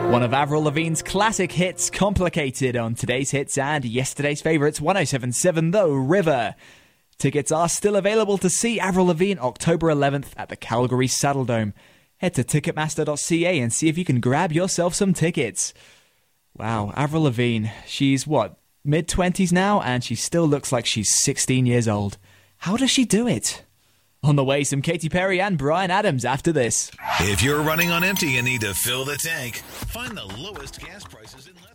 One of Avril Lavigne's classic hits, Complicated, on today's hits and yesterday's favourites, 107.7 The River. Tickets are still available to see Avril Lavigne October 11th at the Calgary Saddledome. Head to ticketmaster.ca and see if you can grab yourself some tickets. Wow, Avril Lavigne, she's mid-20s now, and she still looks like she's 16 years old. How does she do it? On the way, some Katy Perry and Bryan Adams after this. If you're running on empty and need to fill the tank, find the lowest gas prices in